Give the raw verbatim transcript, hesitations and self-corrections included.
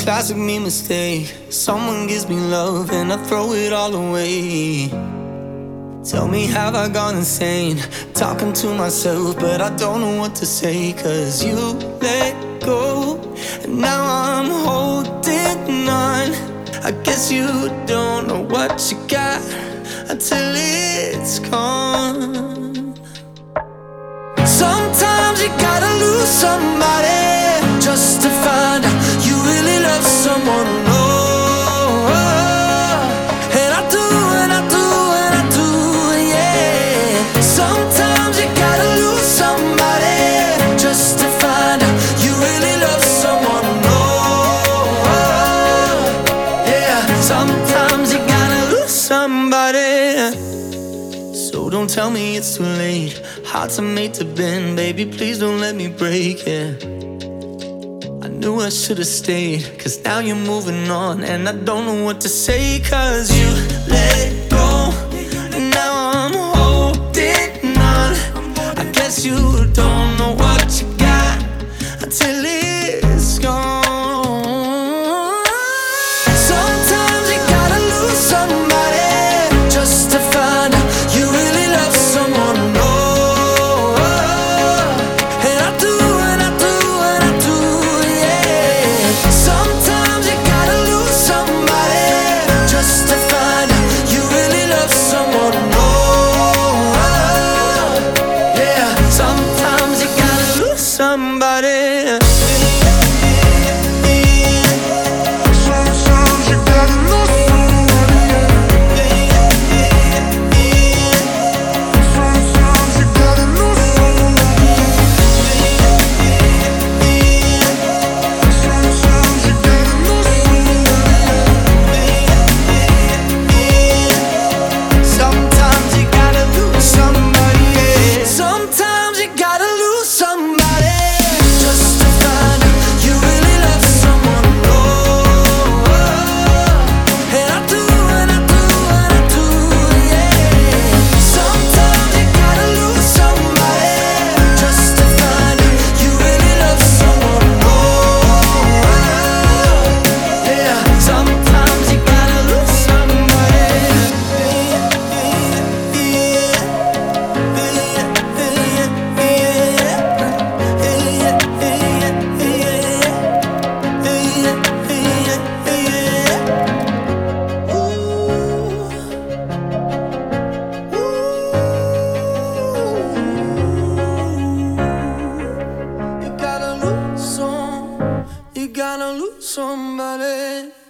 classic me mistake. Someone gives me love and I throw it all away. Tell me, have I gone insane? Talking to myself, but I don't know what to say. Cause you let go, and now I'm holding on. I guess you don't know what you got until it's gone. Sometimes you gotta lose somebody just to find out you really love someone. Oh, and I do, and I do, and I do, yeah. Sometimes you gotta lose somebody just to find out you really love someone. Oh, yeah. Sometimes you gotta lose somebody. So don't tell me it's too late. Hearts are made to bend, baby, please don't let me break it. I knew I should've stayed, cause now you're moving on. And I don't know what to say, cause you let go, and now I'm holding on. I guess you don't know what you got until it's gone. Sometimes you gotta lose somebody just to find out you really love someone. Oh, and I do, and I do, and I do, yeah. Sometimes you gotta lose somebody just to find out you really love someone. Oh, yeah. Sometimes you gotta lose somebody. You gotta lose somebody.